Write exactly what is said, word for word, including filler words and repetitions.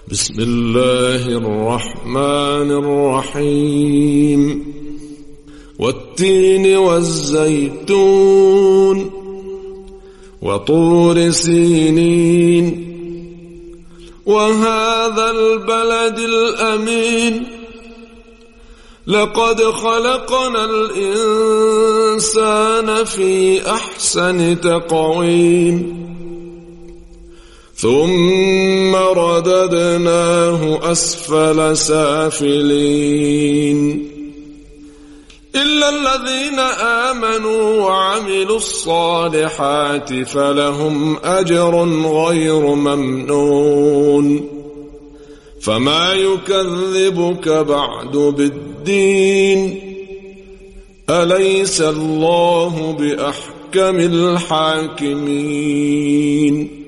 بسم الله الرحمن الرحيم والتين والزيتون وطور سينين وهذا البلد الأمين لقد خلقنا الإنسان في أحسن تقويم ثم رددناه أسفل سافلين إلا الذين آمنوا وعملوا الصالحات فلهم أجر غير ممنون فما يكذبك بعد بالدين أليس الله بأحكم الحاكمين